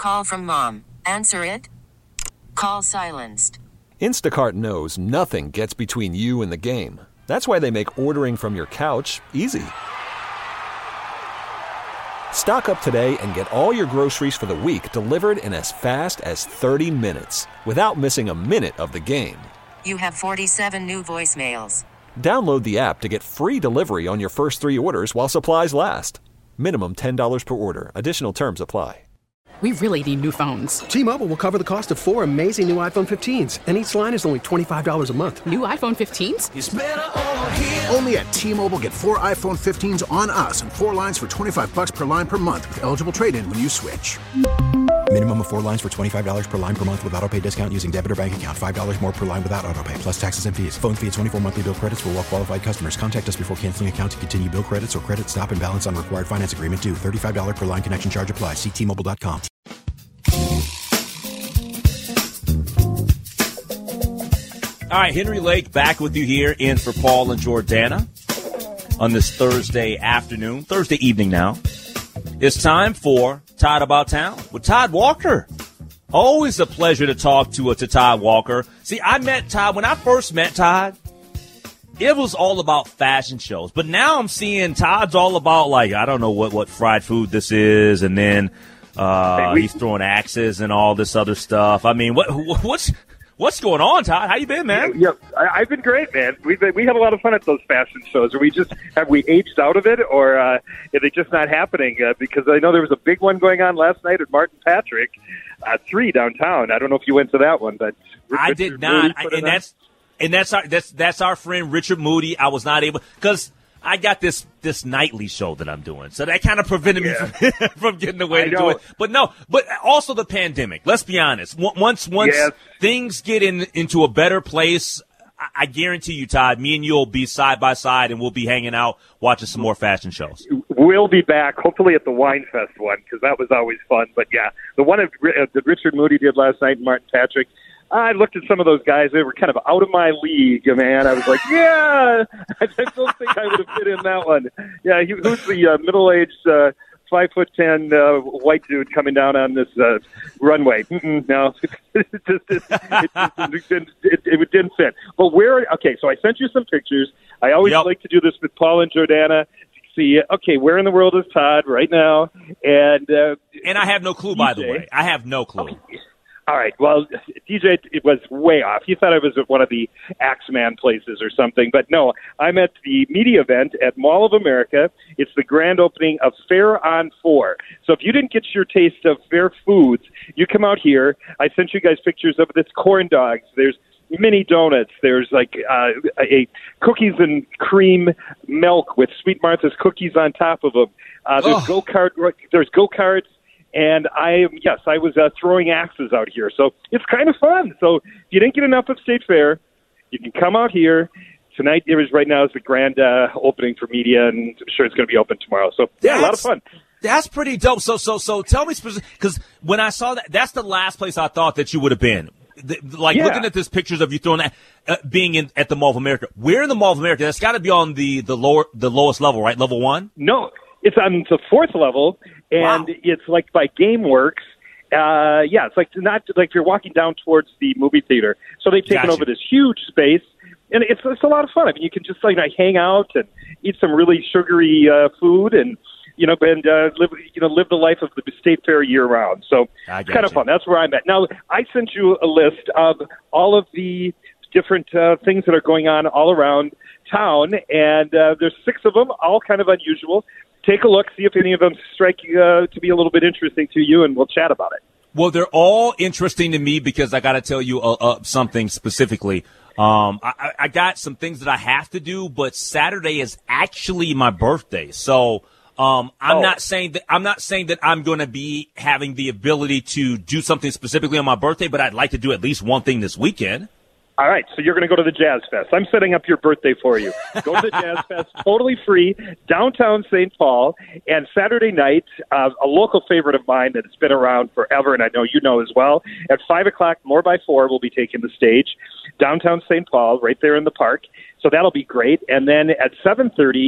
call from mom. Answer it. Call silenced. Instacart knows nothing gets between you and the game. That's why they make ordering from your couch easy. Stock up today and get all your groceries for the week delivered in as fast as 30 minutes without missing a minute of the game. You have 47 new voicemails. Download the app to get free delivery on your first 3 orders while supplies last. Minimum $10 per order. Additional terms apply. We really need new phones. T-Mobile will cover the cost of 4 amazing new iPhone 15s, and each line is only $25 a month. New iPhone 15s? It's better over here. Only at T-Mobile, get 4 iPhone 15s on us and 4 lines for $25 per line per month with eligible trade-in when you switch. Minimum of 4 lines for $25 per line per month with autopay discount using debit or bank account. $5 more per line without autopay, plus taxes and fees. Phone fee at 24 monthly bill credits for well-qualified customers. Contact us before canceling account to continue bill credits or credit stop and balance on required finance agreement due. $35 per line connection charge applies. See T-Mobile.com. All right, Henry Lake back with you here in for Paul and Jordana on this Thursday evening now. It's time for Todd About Town with Todd Walker. Always a pleasure to talk to Todd Walker. See, I met Todd, when I first met Todd, it was all about fashion shows. But now I'm seeing Todd's all about, like, I don't know what fried food this is, and then he's throwing axes and all this other stuff. I mean, what's going on, Todd? How you been, man? Yeah, I've been great, man. We had a lot of fun at those fashion shows. Have we aged out of it, or are they just not happening? Because I know there was a big one going on last night at Martin Patrick, 3 downtown. I don't know if you went to that one, but I did not. That's our friend Richard Moody. I was not able because I got this nightly show that I'm doing, so that kind of prevented me from getting away to do it. But also the pandemic. Let's be honest. Once things get into a better place, I guarantee you, Todd, me and you will be side by side, and we'll be hanging out watching some more fashion shows. We'll be back, hopefully at the Wine Fest one, because that was always fun. But yeah, the one that Richard Moody did last night in Martin Patrick. I looked at some of those guys. They were kind of out of my league, man. I was like, yeah, I don't think I would have fit in that one. Yeah, who's the middle-aged, 5'10" white dude coming down on this runway? No, it didn't fit. But okay, so I sent you some pictures. I always like to do this with Paul and Jordana. See, okay, where in the world is Todd right now? And I have no clue, by the way. I have no clue. Okay. All right. Well, DJ, it was way off. He thought I was at one of the Axeman places or something. But no, I'm at the media event at Mall of America. It's the grand opening of Fare on 4. So if you didn't get your taste of Fare Foods, you come out here. I sent you guys pictures of this corn dogs. There's mini donuts. There's like a cookies and cream milk with Sweet Martha's cookies on top of them. There's go-karts. And I was throwing axes out here. So it's kind of fun. So if you didn't get enough of State Fair, you can come out here. Tonight, right now is the grand opening for media, and I'm sure it's going to be open tomorrow. So, yeah, a lot of fun. That's pretty dope. So tell me specifically, because when I saw that, that's the last place I thought that you would have been. Looking at these pictures of you throwing that, being at the Mall of America. Where in the Mall of America? That's got to be on the lowest level, right? Level 1? No, it's on the 4th level. And It's like by GameWorks. It's like not like you're walking down towards the movie theater. So they've taken over this huge space, and it's a lot of fun. I mean, you can just hang out and eat some really sugary food, and live the life of the State Fair year round. So it's kind of fun. That's where I'm at now. I sent you a list of all of the different things that are going on all around town, and there's 6 of them, all kind of unusual. Take a look, see if any of them strike you to be a little bit interesting to you, and we'll chat about it. Well, they're all interesting to me because I got to tell you something specifically. I got some things that I have to do, but Saturday is actually my birthday, so I'm not saying that I'm going to be having the ability to do something specifically on my birthday, but I'd like to do at least one thing this weekend. All right, so you're going to go to the Jazz Fest. I'm setting up your birthday for you. Go to the Jazz Fest, totally free, downtown St. Paul. And Saturday night, a local favorite of mine that's been around forever, and I know you know as well, at 5 o'clock, More by 4 will be taking the stage, downtown St. Paul, right there in the park. So that'll be great. And then at 7:30,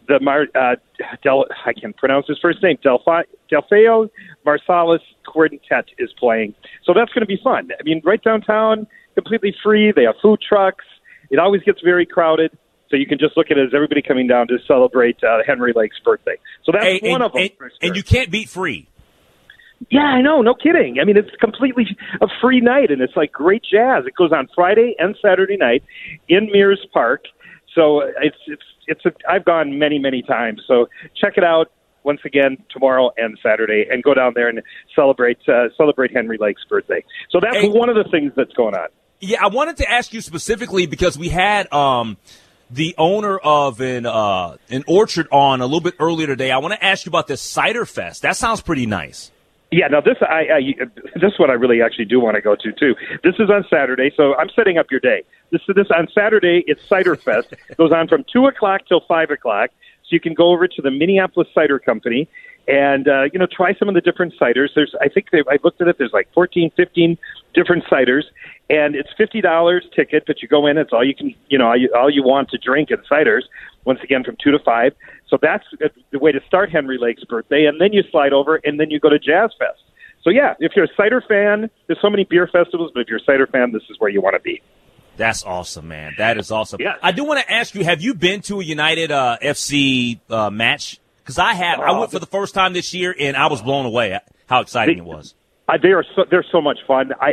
I can't pronounce his first name. Delfeo Marsalis Quintet is playing. So that's going to be fun. I mean, right downtown, completely free. They have food trucks. It always gets very crowded. So you can just look at it as everybody coming down to celebrate Henry Lake's birthday. So that's one of them. And you can't beat free. Yeah, I know. No kidding. I mean, it's completely a free night, and it's like great jazz. It goes on Friday and Saturday night in Mears Park. So I've gone many, many times. So check it out once again tomorrow and Saturday, and go down there and celebrate Henry Lake's birthday. So that's one of the things that's going on. Yeah, I wanted to ask you specifically because we had the owner of an orchard on a little bit earlier today. I want to ask you about this Cider Fest. That sounds pretty nice. Yeah, no, this is what I really actually do want to go to too. This is on Saturday, so I'm setting up your day. This on Saturday. It's Cider Fest. It goes on from 2:00 till 5:00. So you can go over to the Minneapolis Cider Company and try some of the different ciders. I looked at it. There's like 14, 15 different ciders, and it's $50 ticket. But you go in. It's all you can, all you want to drink in ciders. Once again, from 2 to 5. So that's the way to start Henry Lake's birthday, and then you slide over, and then you go to Jazz Fest. So yeah, if you're a cider fan, there's so many beer festivals, but if you're a cider fan, this is where you want to be. That's awesome, man. That is awesome. Yeah. I do want to ask you, have you been to a United FC match? Because I have. I went for the first time this year, and I was blown away at how exciting it was. They're so much fun. I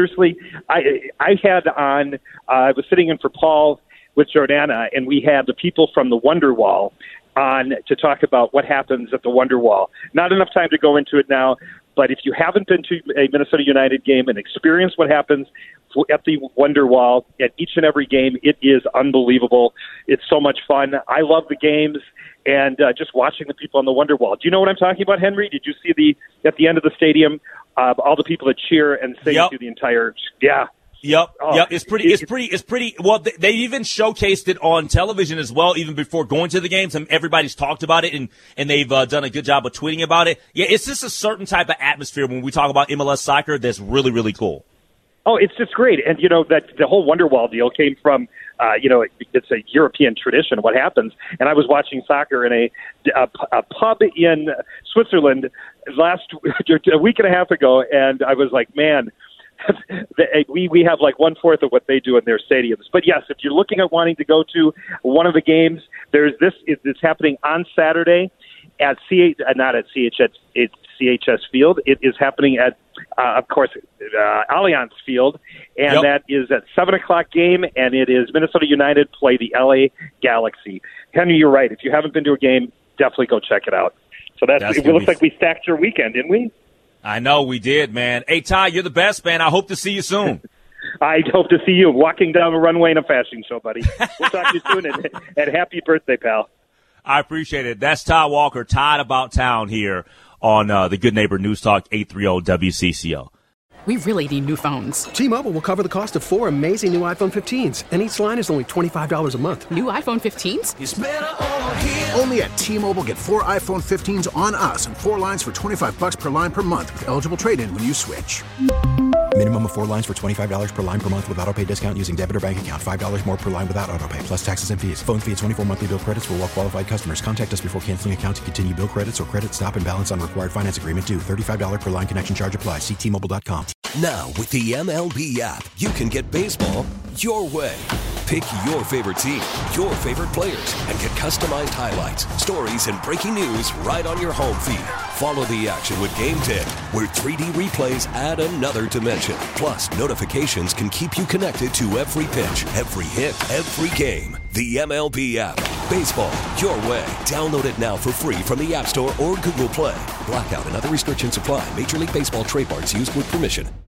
was sitting in for Paul with Jordana, and we had the people from the Wonderwall on to talk about what happens at the Wonderwall. Not enough time to go into it now, but if you haven't been to a Minnesota United game and experienced what happens at the Wonderwall at each and every game, it is unbelievable. It's so much fun. I love the games and just watching the people on the Wonderwall. Do you know what I'm talking about, Henry? Did you see at the end of the stadium, all the people that cheer and sing through the entire? Yeah. Yep. It's pretty. Well, they even showcased it on television as well, even before going to the games, and everybody's talked about it, and they've done a good job of tweeting about it. Yeah, it's just a certain type of atmosphere when we talk about MLS soccer that's really, really cool. Oh, it's just great. And, that the whole Wonderwall deal came from, it's a European tradition, what happens. And I was watching soccer in a pub in Switzerland a week and a half ago, and I was like, man, we have like 1/4 of what they do in their stadiums. But yes, if you're looking at wanting to go to one of the games, it's happening on Saturday at CHS Field. It is happening at, of course, Allianz Field, and that is at 7:00 game, and it is Minnesota United play the LA Galaxy. Henry, you're right. If you haven't been to a game, definitely go check it out. So it looks like we stacked your weekend, didn't we? I know we did, man. Hey, Ty, you're the best, man. I hope to see you soon. I hope to see you walking down the runway in a fashion show, buddy. We'll talk to you soon, and happy birthday, pal. I appreciate it. That's Ty Walker, Todd About Town here on the Good Neighbor News Talk 830 WCCO. We really need new phones. T-Mobile will cover the cost of 4 amazing new iPhone 15s, and each line is only $25 a month. New iPhone 15s? It's better over here. Only at T-Mobile, get 4 iPhone 15s on us and 4 lines for $25 per line per month with eligible trade-in when you switch. Minimum of 4 lines for $25 per line per month with autopay discount using debit or bank account. $5 more per line without autopay, plus taxes and fees. Phone fee at 24 monthly bill credits for well-qualified customers. Contact us before canceling account to continue bill credits or credit stop and balance on required finance agreement due. $35 per line connection charge applies. See T-Mobile.com. Now, with the MLB app, you can get baseball your way. Pick your favorite team, your favorite players, and get customized highlights, stories, and breaking news right on your home feed. Follow the action with Game 10, where 3D replays add another dimension. Plus, notifications can keep you connected to every pitch, every hit, every game. The MLB app. Baseball your way. Download it now for free from the App Store or Google Play. Blackout and other restrictions apply. Major League Baseball trademarks used with permission.